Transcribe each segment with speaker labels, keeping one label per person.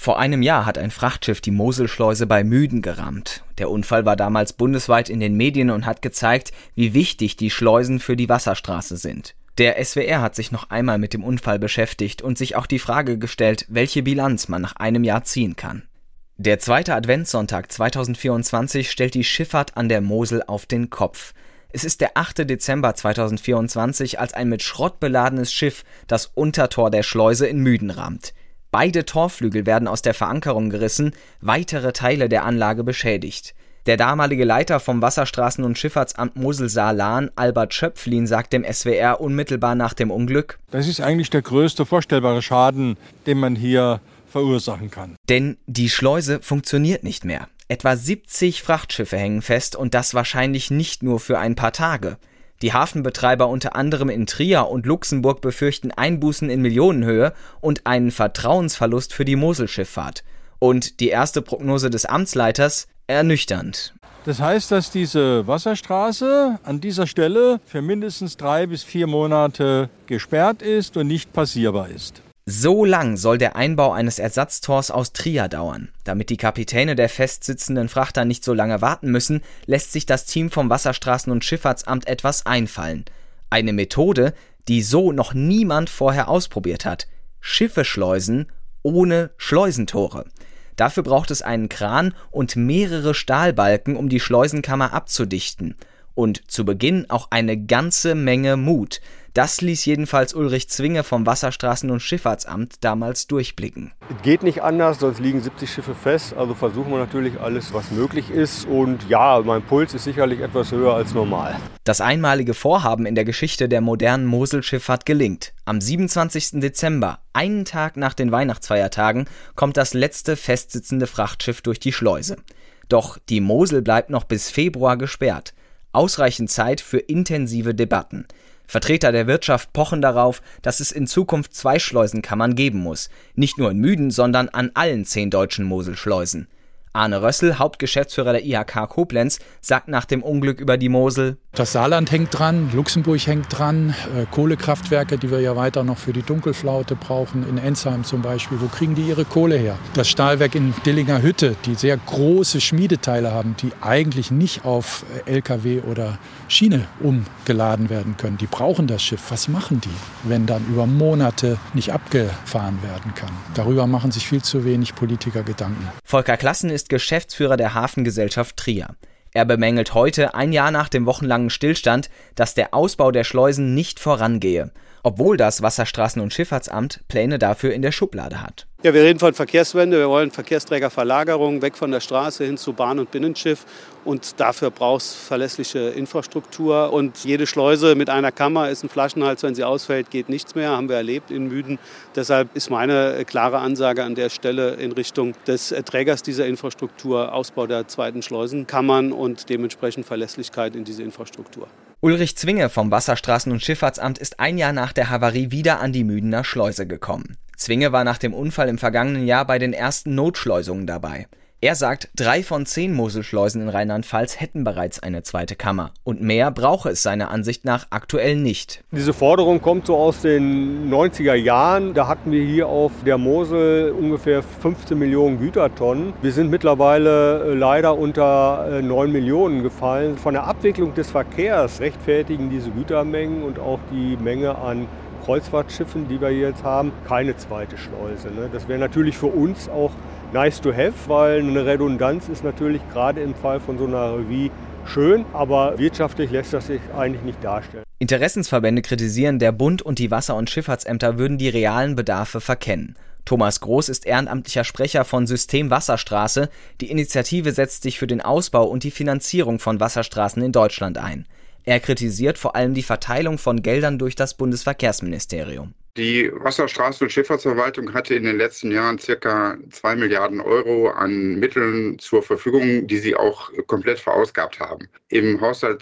Speaker 1: Vor einem Jahr hat ein Frachtschiff die Moselschleuse bei Müden gerammt. Der Unfall war damals bundesweit in den Medien und hat gezeigt, wie wichtig die Schleusen für die Wasserstraße sind. Der SWR hat sich noch einmal mit dem Unfall beschäftigt und sich auch die Frage gestellt, welche Bilanz man nach einem Jahr ziehen kann. Der zweite Adventssonntag 2024 stellt die Schifffahrt an der Mosel auf den Kopf. Es ist der 8. Dezember 2024, als ein mit Schrott beladenes Schiff das Untertor der Schleuse in Müden rammt. Beide Torflügel werden aus der Verankerung gerissen, weitere Teile der Anlage beschädigt. Der damalige Leiter vom Wasserstraßen- und Schifffahrtsamt Mosel-Saar-Lahn, Albert Schöpflin, sagt dem SWR unmittelbar nach dem Unglück:
Speaker 2: Das ist eigentlich der größte vorstellbare Schaden, den man hier verursachen kann.
Speaker 1: Denn die Schleuse funktioniert nicht mehr. Etwa 70 Frachtschiffe hängen fest und das wahrscheinlich nicht nur für ein paar Tage. Die Hafenbetreiber unter anderem in Trier und Luxemburg befürchten Einbußen in Millionenhöhe und einen Vertrauensverlust für die Moselschifffahrt. Und die erste Prognose des Amtsleiters: ernüchternd.
Speaker 2: Das heißt, dass diese Wasserstraße an dieser Stelle für mindestens 3 bis 4 Monate gesperrt ist und nicht passierbar ist.
Speaker 1: So lang soll der Einbau eines Ersatztors aus Trier dauern. Damit die Kapitäne der festsitzenden Frachter nicht so lange warten müssen, lässt sich das Team vom Wasserstraßen- und Schifffahrtsamt etwas einfallen. Eine Methode, die so noch niemand vorher ausprobiert hat: Schiffe schleusen ohne Schleusentore. Dafür braucht es einen Kran und mehrere Stahlbalken, um die Schleusenkammer abzudichten. Und zu Beginn auch eine ganze Menge Mut. Das ließ jedenfalls Ulrich Zwinge vom Wasserstraßen- und Schifffahrtsamt damals durchblicken.
Speaker 3: Es geht nicht anders, sonst liegen 70 Schiffe fest. Also versuchen wir natürlich alles, was möglich ist. Und ja, mein Puls ist sicherlich etwas höher als normal.
Speaker 1: Das einmalige Vorhaben in der Geschichte der modernen Moselschifffahrt gelingt. Am 27. Dezember, einen Tag nach den Weihnachtsfeiertagen, kommt das letzte festsitzende Frachtschiff durch die Schleuse. Doch die Mosel bleibt noch bis Februar gesperrt. Ausreichend Zeit für intensive Debatten. Vertreter der Wirtschaft pochen darauf, dass es in Zukunft 2 Schleusenkammern geben muss. Nicht nur in Müden, sondern an allen 10 deutschen Moselschleusen. Arne Rössel, Hauptgeschäftsführer der IHK Koblenz, sagt nach dem Unglück über die Mosel:
Speaker 4: Das Saarland hängt dran, Luxemburg hängt dran, Kohlekraftwerke, die wir ja weiter noch für die Dunkelflaute brauchen, in Ensheim zum Beispiel. Wo kriegen die ihre Kohle her? Das Stahlwerk in Dillinger Hütte, die sehr große Schmiedeteile haben, die eigentlich nicht auf LKW oder Schiene umgeladen werden können. Die brauchen das Schiff. Was machen die, wenn dann über Monate nicht abgefahren werden kann? Darüber machen sich viel zu wenig Politiker Gedanken.
Speaker 1: Volker Klassen ist Geschäftsführer der Hafengesellschaft Trier. Er bemängelt heute, ein Jahr nach dem wochenlangen Stillstand, dass der Ausbau der Schleusen nicht vorangehe, obwohl das Wasserstraßen- und Schifffahrtsamt Pläne dafür in der Schublade hat.
Speaker 5: Ja, wir reden von Verkehrswende, wir wollen Verkehrsträgerverlagerung weg von der Straße hin zu Bahn und Binnenschiff. Und dafür braucht es verlässliche Infrastruktur. Und jede Schleuse mit einer Kammer ist ein Flaschenhals. Wenn sie ausfällt, geht nichts mehr. Haben wir erlebt in Müden. Deshalb ist meine klare Ansage an der Stelle in Richtung des Trägers dieser Infrastruktur: Ausbau der zweiten Schleusenkammern und dementsprechend Verlässlichkeit in diese Infrastruktur.
Speaker 1: Ulrich Zwinge vom Wasserstraßen- und Schifffahrtsamt ist ein Jahr nach der Havarie wieder an die Müdener Schleuse gekommen. Zwinge war nach dem Unfall im vergangenen Jahr bei den ersten Notschleusungen dabei. Er sagt, 3 von 10 Moselschleusen in Rheinland-Pfalz hätten bereits eine zweite Kammer. Und mehr brauche es seiner Ansicht nach aktuell nicht.
Speaker 3: Diese Forderung kommt so aus den 90er Jahren. Da hatten wir hier auf der Mosel ungefähr 15 Millionen Gütertonnen. Wir sind mittlerweile leider unter 9 Millionen gefallen. Von der Abwicklung des Verkehrs rechtfertigen diese Gütermengen und auch die Menge an Kreuzfahrtschiffen, die wir hier jetzt haben, keine zweite Schleuse. Das wäre natürlich für uns auch nice to have, weil eine Redundanz ist natürlich gerade im Fall von so einer Revis schön, aber wirtschaftlich lässt das sich eigentlich nicht darstellen.
Speaker 1: Interessensverbände kritisieren, der Bund und die Wasser- und Schifffahrtsämter würden die realen Bedarfe verkennen. Thomas Groß ist ehrenamtlicher Sprecher von System Wasserstraße. Die Initiative setzt sich für den Ausbau und die Finanzierung von Wasserstraßen in Deutschland ein. Er kritisiert vor allem die Verteilung von Geldern durch das Bundesverkehrsministerium.
Speaker 6: Die Wasserstraßen- und Schifffahrtsverwaltung hatte in den letzten Jahren ca. 2 Milliarden Euro an Mitteln zur Verfügung, die sie auch komplett verausgabt haben. Im Haushalt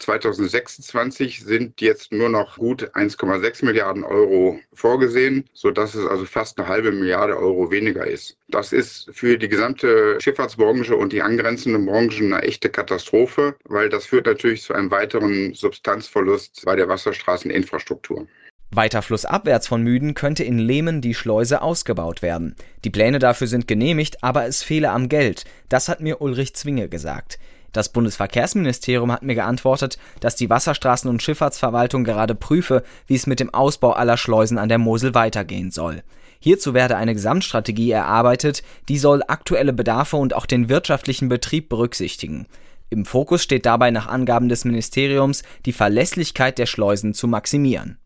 Speaker 6: 2026 sind jetzt nur noch gut 1,6 Milliarden Euro vorgesehen, sodass es also fast eine halbe Milliarde Euro weniger ist. Das ist für die gesamte Schifffahrtsbranche und die angrenzenden Branchen eine echte Katastrophe, weil das führt natürlich zu einem weiteren Substanzverlust bei der Wasserstraßeninfrastruktur.
Speaker 1: Weiter flussabwärts von Müden könnte in Lehmen die Schleuse ausgebaut werden. Die Pläne dafür sind genehmigt, aber es fehle am Geld. Das hat mir Ulrich Zwinge gesagt. Das Bundesverkehrsministerium hat mir geantwortet, dass die Wasserstraßen- und Schifffahrtsverwaltung gerade prüfe, wie es mit dem Ausbau aller Schleusen an der Mosel weitergehen soll. Hierzu werde eine Gesamtstrategie erarbeitet, die soll aktuelle Bedarfe und auch den wirtschaftlichen Betrieb berücksichtigen. Im Fokus steht dabei nach Angaben des Ministeriums, die Verlässlichkeit der Schleusen zu maximieren.